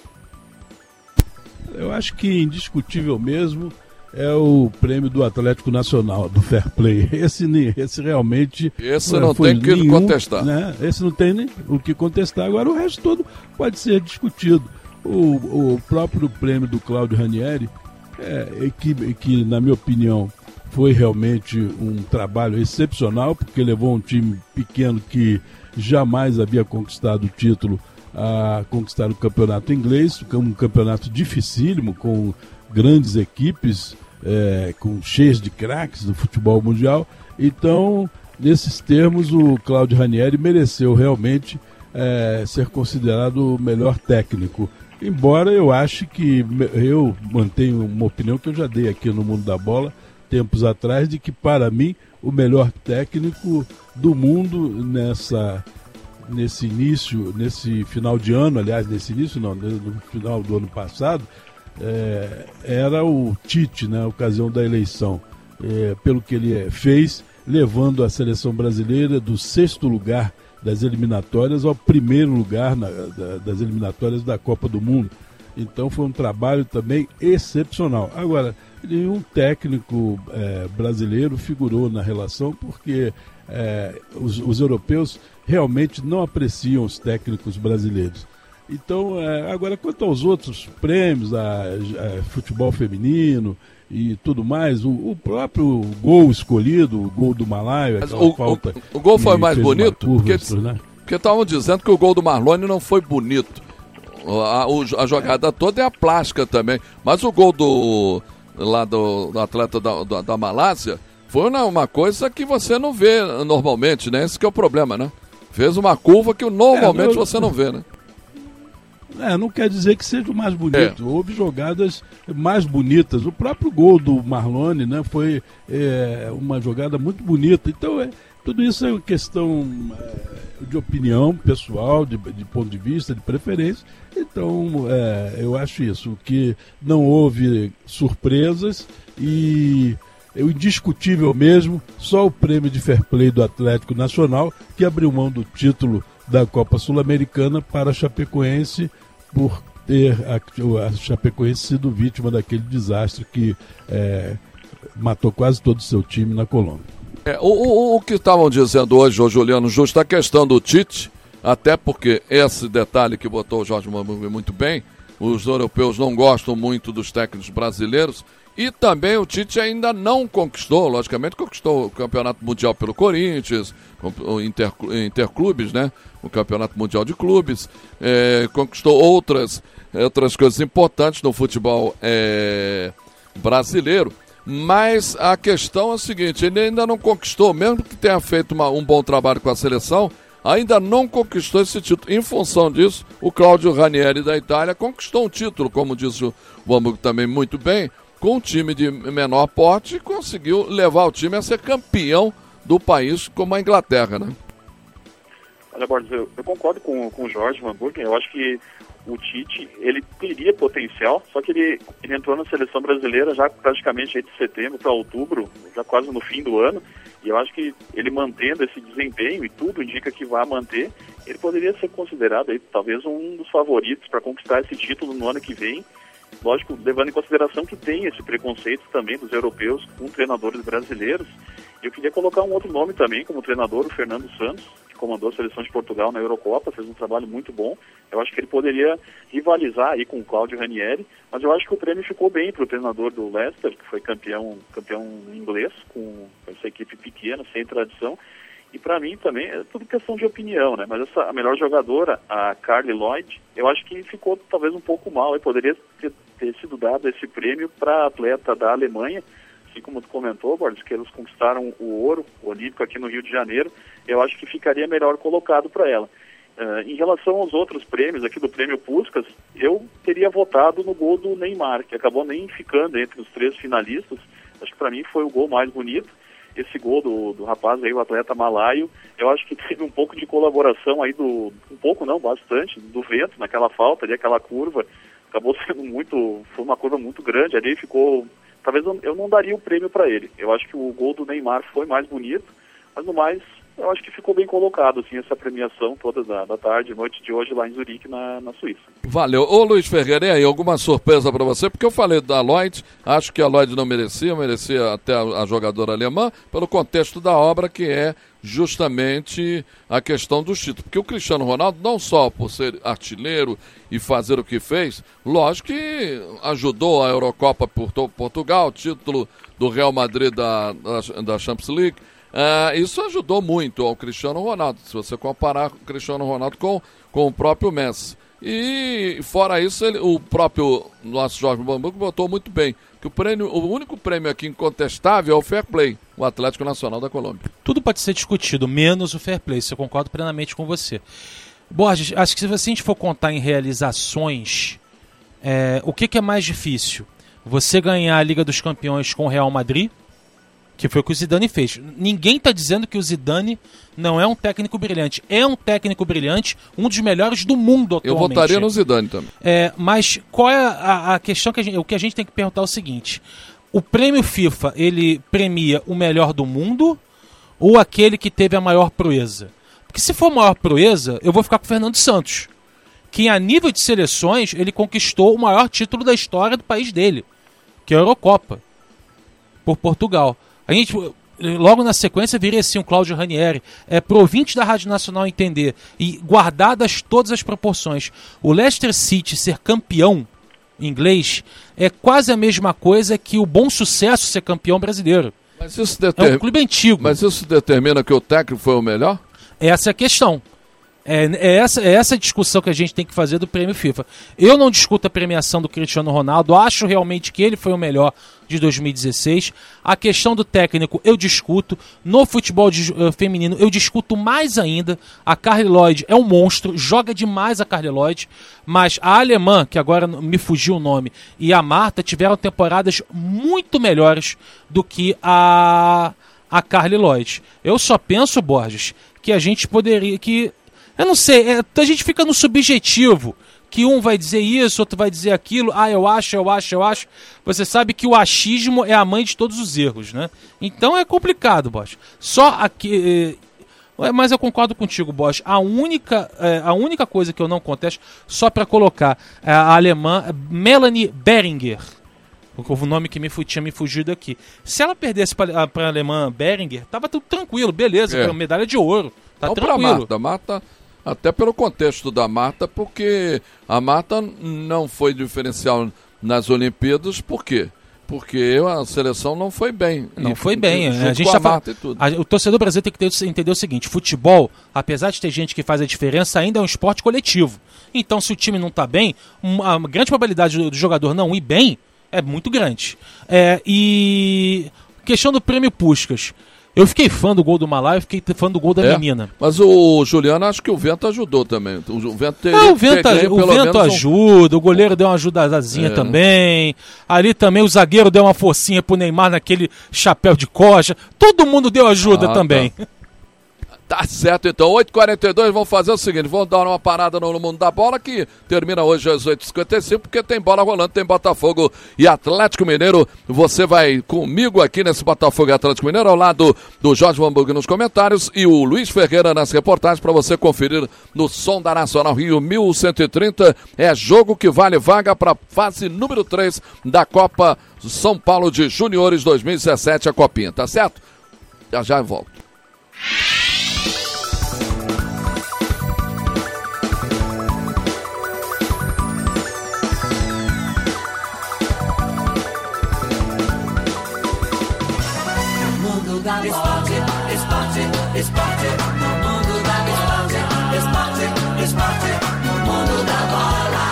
Eu acho que indiscutível mesmo é o prêmio do Atlético Nacional, do Fair Play. Esse, esse realmente... Esse não, não tem que nenhum, contestar. Né? Esse não tem nem o que contestar. Agora o resto todo pode ser discutido. O, o próprio prêmio do Cláudio Ranieri, é, que, que na minha opinião foi realmente um trabalho excepcional, porque levou um time pequeno que jamais havia conquistado o título a conquistar o campeonato inglês, um campeonato dificílimo, com grandes equipes, é, com cheias de craques do futebol mundial. Então, nesses termos, o Cláudio Ranieri mereceu realmente é, ser considerado o melhor técnico. Embora eu ache que, eu mantenho uma opinião que eu já dei aqui no Mundo da Bola, tempos atrás, de que para mim o melhor técnico do mundo nessa, nesse início, nesse final de ano, aliás, nesse início não, no final do ano passado, é, era o Tite, na ocasião da eleição. é, pelo que ele é, fez, levando a seleção brasileira do sexto lugar das eliminatórias ao primeiro lugar na, da, das eliminatórias da Copa do Mundo. Então foi um trabalho também excepcional. Agora, nenhum técnico é, brasileiro figurou na relação, porque é, os, os europeus realmente não apreciam os técnicos brasileiros. Então, é, agora, quanto aos outros prêmios, a, a futebol feminino e tudo mais, o, o próprio gol escolhido, o gol do Malaio, aquela o, falta... O, o gol foi mais bonito, curva, porque isso, né? estavam dizendo que o gol do Marlone não foi bonito. A, o, a jogada toda é a plástica também, mas o gol do, lá do, do atleta da, da, da Malásia foi uma, uma coisa que você não vê normalmente, né? Esse que é o problema, né? Fez uma curva que normalmente é, eu... você não vê, né? É, não quer dizer que seja o mais bonito. É. Houve jogadas mais bonitas. O próprio gol do Marlone, né, foi é, uma jogada muito bonita. Então, é, tudo isso é questão é, de opinião pessoal, de, de ponto de vista, de preferência. Então, é, eu acho isso, que não houve surpresas e é o indiscutível mesmo, só o prêmio de fair play do Atlético Nacional, que abriu mão do título da Copa Sul-Americana para a Chapecoense, por ter a, a Chapecoense sido vítima daquele desastre que é, matou quase todo o seu time na Colômbia. É, o, o, o que estavam dizendo hoje, ô Juliano, justo a questão do Tite, até porque esse detalhe que botou o Jorge Mambugue muito bem, os europeus não gostam muito dos técnicos brasileiros, e também o Tite ainda não conquistou, logicamente conquistou o Campeonato Mundial pelo Corinthians, o Inter, Interclubes, né? O Campeonato Mundial de Clubes, é, conquistou outras, outras coisas importantes no futebol é, brasileiro, mas a questão é a seguinte, ele ainda não conquistou, mesmo que tenha feito uma, um bom trabalho com a seleção, ainda não conquistou esse título. Em função disso, o Claudio Ranieri da Itália conquistou um título, como disse o Hamburgo também muito bem, com um time de menor porte, conseguiu levar o time a ser campeão do país como a Inglaterra, né? Olha, Borges, eu, eu concordo com, com o Jorge Van Burgen. Eu acho que o Tite, ele teria potencial, só que ele, ele entrou na seleção brasileira já praticamente aí de setembro para outubro, já quase no fim do ano, e eu acho que ele mantendo esse desempenho, e tudo indica que vai manter, ele poderia ser considerado aí talvez um dos favoritos para conquistar esse título no ano que vem. Lógico, levando em consideração que tem esse preconceito também dos europeus com treinadores brasileiros. Eu queria colocar um outro nome também como treinador, o Fernando Santos, que comandou a seleção de Portugal na Eurocopa, fez um trabalho muito bom. Eu acho que ele poderia rivalizar aí com o Claudio Ranieri, mas eu acho que o prêmio ficou bem para o treinador do Leicester, que foi campeão, campeão inglês, com essa equipe pequena, sem tradição. E para mim também é tudo questão de opinião, né? Mas essa, a melhor jogadora, a Carly Lloyd, eu acho que ficou talvez um pouco mal e poderia ter, ter sido dado esse prêmio para a atleta da Alemanha, assim como tu comentou, Borges, que eles conquistaram o ouro olímpico aqui no Rio de Janeiro. Eu acho que ficaria melhor colocado para ela. Uh, em relação aos outros prêmios aqui do Prêmio Puskás, eu teria votado no gol do Neymar, que acabou nem ficando entre os três finalistas. Acho que para mim foi o gol mais bonito. Esse gol do, do rapaz aí, o atleta malaio, eu acho que teve um pouco de colaboração aí do, um pouco não, bastante, do vento naquela falta ali, aquela curva, acabou sendo muito, foi uma curva muito grande ali, ficou, talvez eu, eu não daria o prêmio para ele. Eu acho que o gol do Neymar foi mais bonito, mas no mais, eu acho que ficou bem colocado, assim, essa premiação toda da, da tarde, noite de hoje lá em Zurique, na, na Suíça. Valeu. Ô Luiz Ferreira, e aí, alguma surpresa para você? Porque eu falei da Lloyd, acho que a Lloyd não merecia, merecia até a, a jogadora alemã, pelo contexto da obra, que é justamente a questão dos títulos. Porque o Cristiano Ronaldo, não só por ser artilheiro e fazer o que fez, lógico que ajudou a Eurocopa por Portugal, título do Real Madrid da, da, da Champions League. Uh, isso ajudou muito ao Cristiano Ronaldo, se você comparar o Cristiano Ronaldo com, com o próprio Messi. E fora isso, ele, o próprio nosso Jorge Bambuco botou muito bem, que o, prêmio, o único prêmio aqui incontestável é o Fair Play, o Atlético Nacional da Colômbia. Tudo pode ser discutido, menos o Fair Play, isso eu concordo plenamente com você. Borges, acho que se a gente for contar em realizações, é, o que, que é mais difícil? Você ganhar a Liga dos Campeões com o Real Madrid, que foi o que o Zidane fez. Ninguém está dizendo que o Zidane não é um técnico brilhante. É um técnico brilhante, um dos melhores do mundo atualmente. Eu votaria no Zidane também. É, mas qual é a, a questão que a gente, o que a gente tem que perguntar é o seguinte: o prêmio FIFA, ele premia o melhor do mundo ou aquele que teve a maior proeza? Porque se for a maior proeza, eu vou ficar com o Fernando Santos, que a nível de seleções, ele conquistou o maior título da história do país dele, que é a Eurocopa, por Portugal. A gente, logo na sequência, viria assim o Cláudio Ranieri. É pro ouvinte da Rádio Nacional entender, e guardadas todas as proporções, o Leicester City ser campeão inglês é quase a mesma coisa que o Bom Sucesso ser campeão brasileiro. Mas isso deter... É um clube antigo. Mas isso determina que o técnico foi o melhor? Essa é a questão. É, é, essa, é essa a discussão que a gente tem que fazer do prêmio FIFA. Eu não discuto a premiação do Cristiano Ronaldo, acho realmente que ele foi o melhor de dois mil e dezesseis. A questão do técnico eu discuto. No futebol de, uh, feminino eu discuto mais ainda. A Carly Lloyd é um monstro, joga demais a Carly Lloyd, mas a alemã, que agora me fugiu o nome, e a Marta tiveram temporadas muito melhores do que a, a Carly Lloyd. Eu só penso, Borges, que a gente poderia... que Eu não sei, é, a gente fica no subjetivo, que um vai dizer isso, outro vai dizer aquilo, ah, eu acho, eu acho, eu acho. Você sabe que o achismo é a mãe de todos os erros, né? Então é complicado, Bosch. Só aqui... É, mas eu concordo contigo, Bosch. A única, é, a única coisa que eu não contesto, só para colocar, é a alemã Melanie Beringer, o nome que me, tinha me fugido aqui. Se ela perdesse para a alemã Beringer, tava tudo tranquilo, beleza, é. medalha de ouro. Tá não tranquilo. Pra Marta, Marta, até pelo contexto da Marta, porque a Marta não foi diferencial nas Olimpíadas, por quê? Porque a seleção não foi bem. Não e, foi bem. A gente tá falando, o torcedor brasileiro tem que ter, entender o seguinte: futebol, apesar de ter gente que faz a diferença, ainda é um esporte coletivo. Então, se o time não tá bem, a grande probabilidade do, do jogador não ir bem é muito grande. É, e questão do prêmio Puskás. Eu fiquei fã do gol do Malai, eu fiquei fã do gol da é, menina. Mas o Juliano, acho que o vento ajudou também. O vento, teria, ah, o vento, o vento ajuda, um... o goleiro deu uma ajudadazinha é. também. Ali também o zagueiro deu uma forcinha pro Neymar naquele chapéu de coxa. Todo mundo deu ajuda ah, também. Tá. Tá certo, então, oito e quarenta e dois, vamos fazer o seguinte, vamos dar uma parada no Mundo da Bola, que termina hoje às oito e cinquenta e cinco, porque tem bola rolando, tem Botafogo e Atlético Mineiro. Você vai comigo aqui nesse Botafogo e Atlético Mineiro, ao lado do Jorge Hamburgo nos comentários e o Luiz Ferreira nas reportagens, para você conferir no Som da Nacional Rio mil cento e trinta. É jogo que vale vaga para fase número três da Copa São Paulo de Juniores dois mil e dezessete, a Copinha, tá certo? Já já eu volto. Esporte, esporte, esporte, no mundo da bola. Esporte, esporte, no mundo da bola.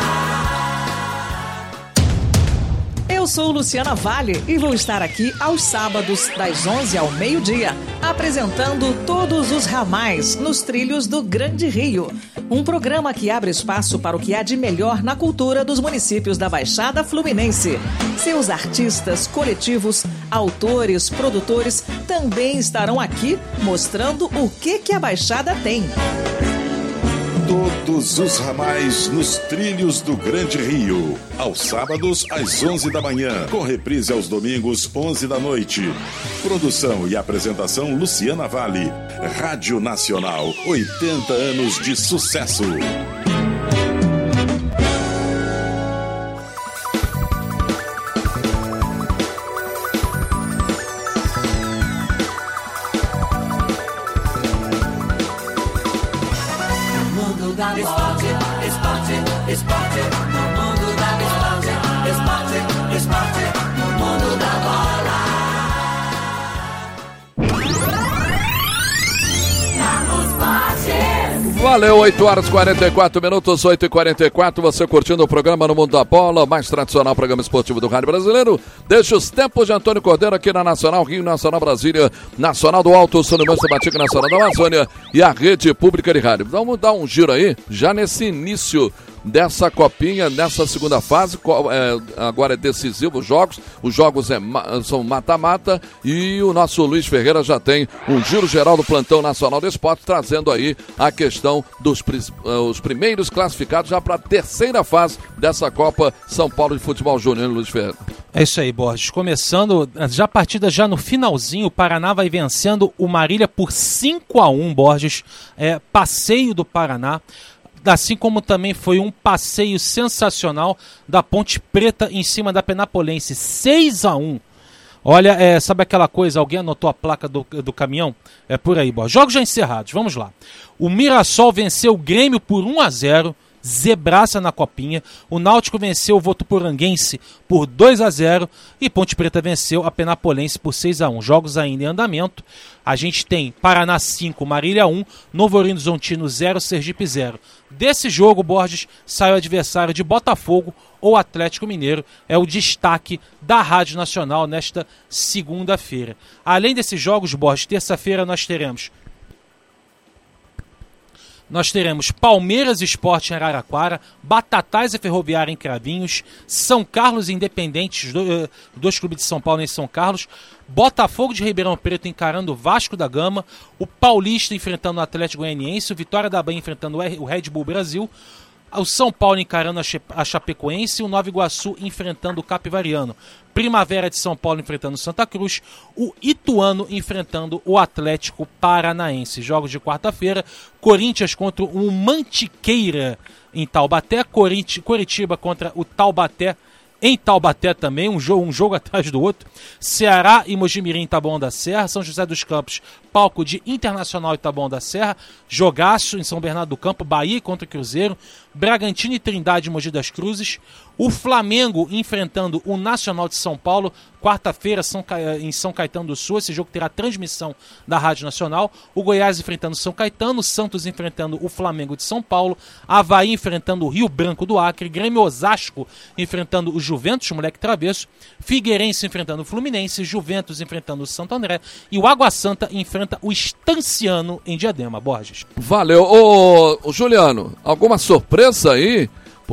Eu sou Luciana Vale e vou estar aqui aos sábados, das onze ao meio-dia, apresentando todos os ramais nos trilhos do Grande Rio. Um programa que abre espaço para o que há de melhor na cultura dos municípios da Baixada Fluminense. Seus artistas, coletivos, autores, produtores também estarão aqui mostrando o que, que a Baixada tem. Todos os ramais nos trilhos do Grande Rio. Aos sábados, às onze da manhã. Com reprise aos domingos, onze da noite. Produção e apresentação Luciana Vale. Rádio Nacional, oitenta anos de sucesso. Esporte, esporte, esporte, no mundo da bola. Esporte, esporte, no mundo da bola. Carlos Borges. Valeu, oito horas e quarenta e quatro minutos, oito e quarenta e quatro, você curtindo o programa No Mundo da Bola, mais tradicional programa esportivo do Rádio Brasileiro. Deixa os tempos de Antônio Cordeiro aqui na Nacional Rio, Nacional Brasília, Nacional do Alto, São Luís, Batica, Nacional da Amazônia e a Rede Pública de Rádio. Vamos dar um giro aí, já nesse início dessa copinha, nessa segunda fase, é, agora é decisivo os jogos, os jogos é, são mata-mata e o nosso Luiz Ferreira já tem um giro geral do Plantão Nacional do Esporte, trazendo aí a questão dos uh, os primeiros classificados já para a terceira fase dessa Copa São Paulo de Futebol Júnior, Luiz Ferreira. É isso aí, Borges. Começando, já a partida já no finalzinho, o Paraná vai vencendo o Marília por cinco a um, Borges. É, passeio do Paraná. Assim como também foi um passeio sensacional da Ponte Preta em cima da Penapolense, seis a um. Olha, é, sabe aquela coisa, alguém anotou a placa do, do caminhão? É por aí, Borges. Jogos já encerrados, vamos lá. O Mirassol venceu o Grêmio por um a zero. Zebraça na Copinha. O Náutico venceu o Votuporanguense por dois a zero e Ponte Preta venceu a Penapolense por seis a um. Jogos ainda em andamento. A gente tem Paraná cinco, Marília um, Novo Horizontino zero, Sergipe zero. Desse jogo, Borges, sai o adversário de Botafogo ou Atlético Mineiro. É o destaque da Rádio Nacional nesta segunda-feira. Além desses jogos, Borges, terça-feira nós teremos Nós teremos Palmeiras e Sport em Araraquara, Batatais e Ferroviária em Cravinhos, São Carlos e Independentes, do, dois clubes de São Paulo em São Carlos, Botafogo de Ribeirão Preto encarando o Vasco da Gama, o Paulista enfrentando o Atlético Goianiense, o Vitória da Bahia enfrentando o Red Bull Brasil, o São Paulo encarando a Chapecoense e o Nova Iguaçu enfrentando o Capivariano. Primavera de São Paulo enfrentando o Santa Cruz, o Ituano enfrentando o Atlético Paranaense. Jogos de quarta-feira, Corinthians contra o Mantiqueira em Taubaté, Coritiba contra o Taubaté em Taubaté também, um jogo, um jogo atrás do outro. Ceará e Mojimirim em Taboão da Serra, São José dos Campos, palco de Internacional e Taboão da Serra, jogaço em São Bernardo do Campo, Bahia contra o Cruzeiro, Bragantino e Trindade em Mogi das Cruzes, o Flamengo enfrentando o Nacional de São Paulo, quarta-feira em São Caetano do Sul, esse jogo terá transmissão da Rádio Nacional, o Goiás enfrentando o São Caetano, o Santos enfrentando o Flamengo de São Paulo, Avaí enfrentando o Rio Branco do Acre, Grêmio Osasco enfrentando o Juventus, moleque travesso, Figueirense enfrentando o Fluminense, Juventus enfrentando o Santo André e o Água Santa enfrenta o Estanciano em Diadema, Borges. Valeu. Ô, ô Juliano, alguma surpresa aí?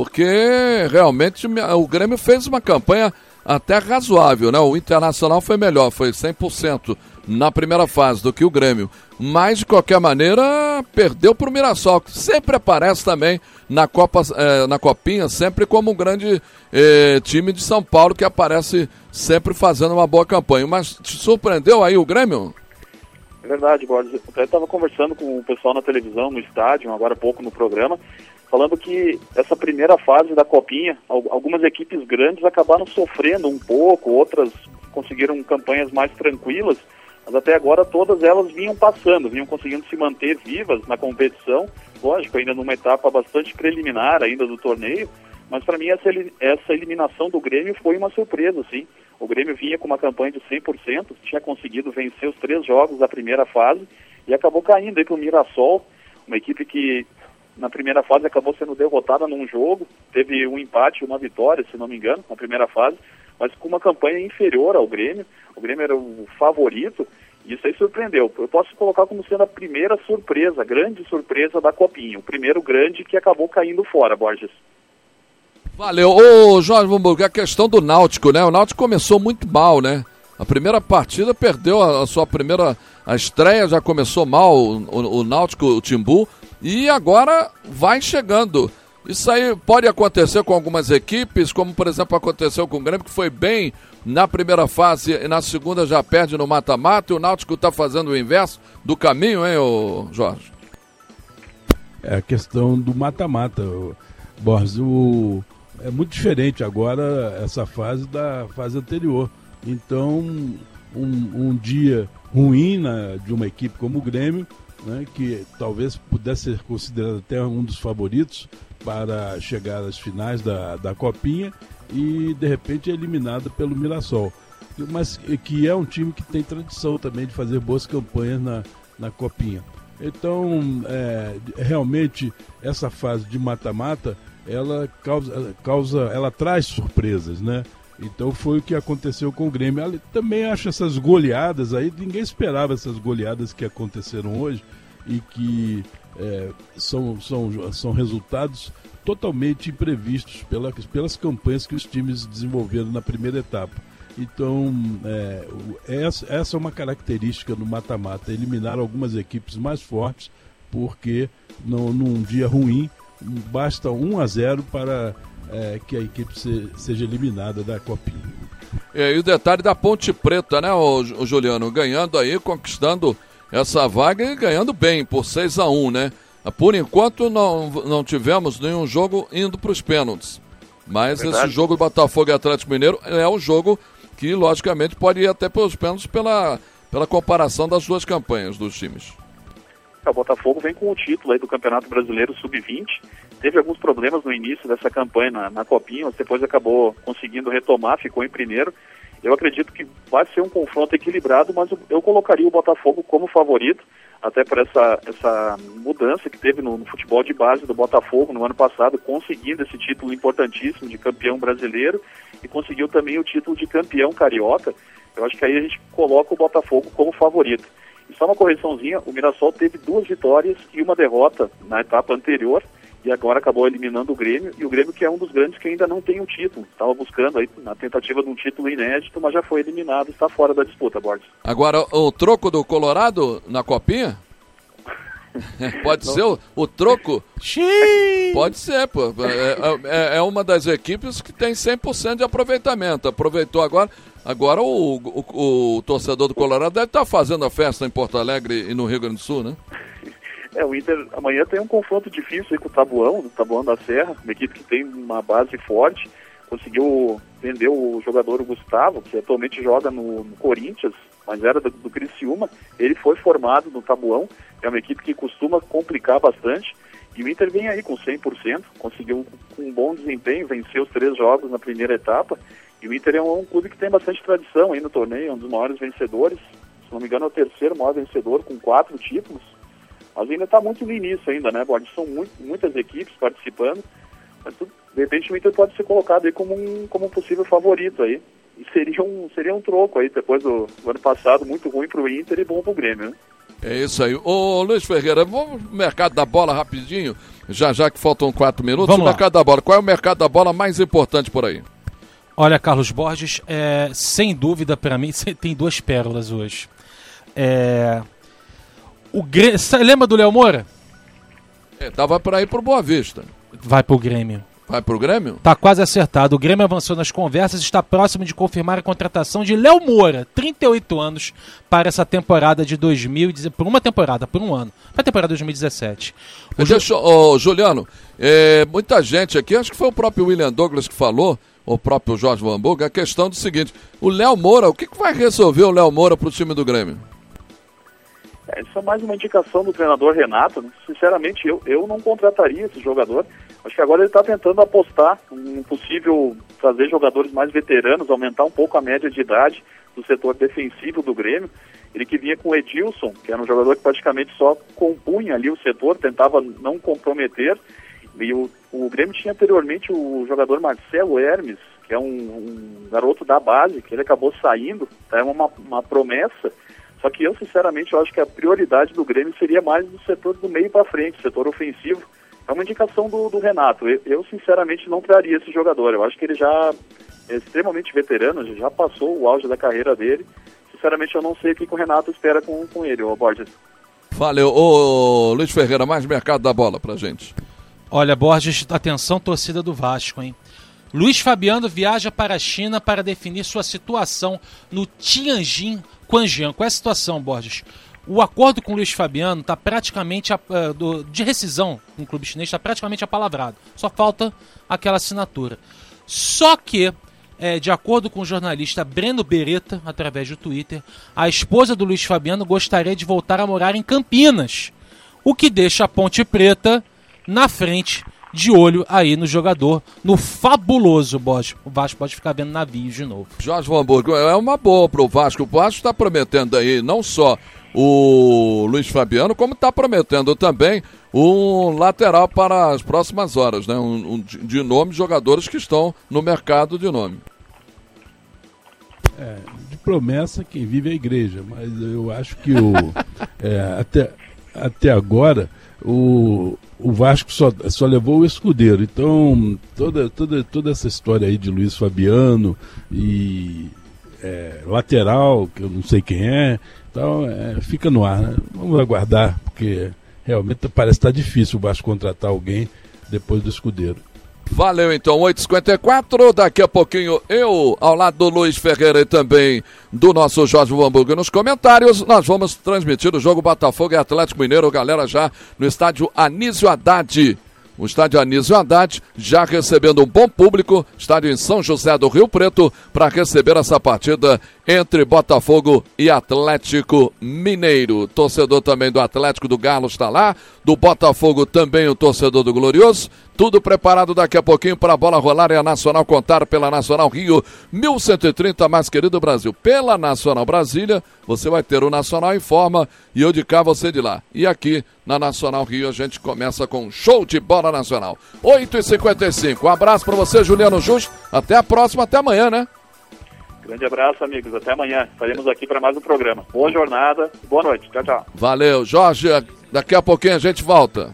Porque realmente o Grêmio fez uma campanha até razoável, né? O Internacional foi melhor, foi cem por cento na primeira fase do que o Grêmio. Mas, de qualquer maneira, perdeu para o Mirassol, que sempre aparece também na, Copa, eh, na Copinha, sempre como um grande eh, time de São Paulo, que aparece sempre fazendo uma boa campanha. Mas te surpreendeu aí o Grêmio? É verdade, Borges. Eu até estava conversando com o pessoal na televisão, no estádio, agora há pouco no programa, falando que essa primeira fase da Copinha, algumas equipes grandes acabaram sofrendo um pouco, outras conseguiram campanhas mais tranquilas, mas até agora todas elas vinham passando, vinham conseguindo se manter vivas na competição, lógico, ainda numa etapa bastante preliminar ainda do torneio, mas para mim essa, essa eliminação do Grêmio foi uma surpresa, sim. O Grêmio vinha com uma campanha de cem por cento, tinha conseguido vencer os três jogos da primeira fase e acabou caindo aí para o Mirassol, uma equipe que na primeira fase acabou sendo derrotada num jogo, teve um empate e uma vitória, se não me engano, na primeira fase, mas com uma campanha inferior ao Grêmio. O Grêmio era o favorito e isso aí surpreendeu. Eu posso colocar como sendo a primeira surpresa, grande surpresa da Copinha, o primeiro grande que acabou caindo fora, Borges. Valeu. Ô Jorge Vamburgo, a questão do Náutico, né? O Náutico começou muito mal, né? A primeira partida perdeu a, a sua primeira a estreia, já começou mal o, o, o Náutico, o Timbu, e agora vai chegando. Isso aí pode acontecer com algumas equipes, como por exemplo aconteceu com o Grêmio, que foi bem na primeira fase e na segunda já perde no mata-mata, e o Náutico está fazendo o inverso do caminho, hein, ô Jorge? É a questão do mata-mata, Borges. O... É muito diferente agora essa fase da fase anterior. Então, um, um dia ruim na, de uma equipe como o Grêmio, né, que talvez pudesse ser considerado até um dos favoritos para chegar às finais da, da Copinha e, de repente, é eliminado pelo Mirassol. Mas que é um time que tem tradição também de fazer boas campanhas na, na Copinha. Então, é, realmente, essa fase de mata-mata, ela causa, causa, ela traz surpresas, né? Então foi o que aconteceu com o Grêmio. Ela também acho essas goleadas aí, ninguém esperava essas goleadas que aconteceram hoje e que é, são, são, são resultados totalmente imprevistos pela, pelas campanhas que os times desenvolveram na primeira etapa. Então, é, essa, essa é uma característica do mata-mata, eliminar algumas equipes mais fortes, porque no, num dia ruim basta um a zero para é, que a equipe se, seja eliminada da Copinha. E, e o detalhe da Ponte Preta, né, o, o Juliano? Ganhando aí, conquistando essa vaga e ganhando bem, por seis a um, né? Por enquanto não, não tivemos nenhum jogo indo para os pênaltis. Mas Verdade. Esse jogo do Botafogo e Atlético Mineiro é um jogo que, logicamente, pode ir até pelos pênaltis pela, pela comparação das duas campanhas dos times. O Botafogo vem com o título aí do Campeonato Brasileiro sub vinte. Teve alguns problemas no início dessa campanha na, na Copinha, mas depois acabou conseguindo retomar, ficou em primeiro. Eu acredito que vai ser um confronto equilibrado, mas eu, eu colocaria o Botafogo como favorito, até por essa, essa mudança que teve no, no futebol de base do Botafogo no ano passado, conseguindo esse título importantíssimo de campeão brasileiro e conseguiu também o título de campeão carioca. Eu acho que aí a gente coloca o Botafogo como favorito. E só uma correçãozinha, o Mirassol teve duas vitórias e uma derrota na etapa anterior, e agora acabou eliminando o Grêmio, e o Grêmio que é um dos grandes que ainda não tem o título. Estava buscando aí na tentativa de um título inédito, mas já foi eliminado, está fora da disputa, Borges. Agora, o troco do Colorado na Copinha? Pode ser o, o troco? Xiii. Pode ser, pô. É, é, é uma das equipes que tem cem por cento de aproveitamento. Aproveitou agora. Agora o, o, o torcedor do Colorado deve estar fazendo a festa em Porto Alegre e no Rio Grande do Sul, né? É, o Inter amanhã tem um confronto difícil aí com o Tabuão, o Tabuão da Serra, uma equipe que tem uma base forte, conseguiu vender o jogador o Gustavo, que atualmente joga no, no Corinthians, mas era do, do Criciúma. Ele foi formado no Tabuão, é uma equipe que costuma complicar bastante, e o Inter vem aí com cem por cento, conseguiu com um bom desempenho, venceu os três jogos na primeira etapa, e o Inter é um, um clube que tem bastante tradição aí no torneio, é um dos maiores vencedores, se não me engano é o terceiro maior vencedor, com quatro títulos. Mas ainda está muito no início ainda, né, Borges? São muito, muitas equipes participando, mas de repente o Inter pode ser colocado aí como um, como um possível favorito aí. E seria um, seria um troco aí, depois do, do ano passado, muito ruim para o Inter e bom para o Grêmio, né? É isso aí. Ô Luiz Ferreira, vamos no mercado da bola rapidinho, já já que faltam quatro minutos. Vamos o mercado lá. da bola, qual é o mercado da bola mais importante por aí? Olha, Carlos Borges, é, sem dúvida para mim, tem duas pérolas hoje. É... O Grêmio, lembra do Léo Moura? É, tava para ir pro Boa Vista. Vai pro Grêmio. Vai pro Grêmio? Tá quase acertado. O Grêmio avançou nas conversas e está próximo de confirmar a contratação de Léo Moura, trinta e oito anos, para essa temporada de dois mil e dezessete. Por uma temporada, por um ano. Para a temporada de dois mil e dezessete. O Deixa, Ju... oh, Juliano, é, muita gente aqui, acho que foi o próprio William Douglas que falou, o próprio Jorge Vanburg, a questão do seguinte: o Léo Moura, o que, que vai resolver o Léo Moura pro time do Grêmio? É, isso é mais uma indicação do treinador Renato, né? Sinceramente, eu, eu não contrataria esse jogador. Acho que agora ele está tentando apostar em possível trazer jogadores mais veteranos, aumentar um pouco a média de idade do setor defensivo do Grêmio. Ele que vinha com o Edilson, que era um jogador que praticamente só compunha ali o setor, tentava não comprometer. E o, o Grêmio tinha anteriormente o jogador Marcelo Hermes, que é um, um garoto da base, que ele acabou saindo, é uma, uma promessa. Só que eu, sinceramente, eu acho que a prioridade do Grêmio seria mais do setor do meio para frente, setor ofensivo. É uma indicação do, do Renato. Eu, eu, sinceramente, não traria esse jogador. Eu acho que ele já é extremamente veterano, já passou o auge da carreira dele. Sinceramente, eu não sei o que o Renato espera com, com ele, ô Borges. Valeu. Ô, Luiz Ferreira, mais mercado da bola pra gente. Olha, Borges, atenção, torcida do Vasco, hein? Luiz Fabiano viaja para a China para definir sua situação no Tianjin Quanjian. Qual é a situação, Borges? O acordo com o Luiz Fabiano está praticamente, uh, do, de rescisão com o clube chinês, está praticamente apalavrado. Só falta aquela assinatura. Só que, é, de acordo com o jornalista Breno Beretta, através do Twitter, a esposa do Luiz Fabiano gostaria de voltar a morar em Campinas, o que deixa a Ponte Preta na frente, de olho aí no jogador, no fabuloso Borges. O Vasco pode ficar vendo navios de novo. Jorge Vanburg, é uma boa pro Vasco. O Vasco está prometendo aí não só o Luiz Fabiano, como está prometendo também um lateral para as próximas horas, né? Um, um, de nome, jogadores que estão no mercado de nome. É, de promessa quem vive é a igreja, mas eu acho que o, é, até, até agora o, o Vasco só, só levou o Escudeiro. Então toda, toda, toda essa história aí de Luiz Fabiano e é, lateral, que eu não sei quem é, então é, fica no ar, né? Vamos aguardar, porque realmente parece estar difícil o Vasco contratar alguém depois do Escudeiro. Valeu então, oito e cinquenta e quatro, daqui a pouquinho eu, ao lado do Luiz Ferreira e também do nosso Jorge Hamburgo nos comentários, nós vamos transmitir o jogo Botafogo e Atlético Mineiro, galera, já no estádio Anísio Haddad. O estádio Anísio Haddad já recebendo um bom público, estádio em São José do Rio Preto, para receber essa partida entre Botafogo e Atlético Mineiro. Torcedor também do Atlético do Galo está lá, do Botafogo também o torcedor do Glorioso. Tudo preparado daqui a pouquinho para a bola rolar e a Nacional contar pela Nacional Rio mil cento e trinta, mais querido Brasil. Pela Nacional Brasília, você vai ter o Nacional em forma e eu de cá, você de lá. E aqui na Nacional Rio a gente começa com um show de bola nacional. oito e cinquenta e cinco, um abraço para você, Juliano Justo. Até a próxima, até amanhã, né? Grande abraço, amigos. Até amanhã. Estaremos aqui para mais um programa. Boa jornada. Boa noite. Tchau, tchau. Valeu. Jorge, daqui a pouquinho a gente volta.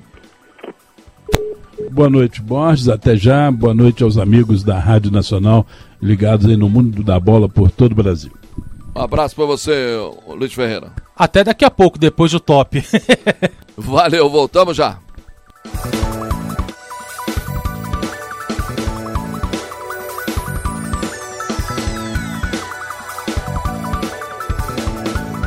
Boa noite, Borges. Até já. Boa noite aos amigos da Rádio Nacional ligados aí no mundo da bola por todo o Brasil. Um abraço para você, Luiz Ferreira. Até daqui a pouco, depois do top. Valeu. Voltamos já.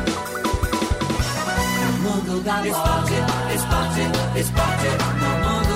Esporte, esporte, esporte, no mundo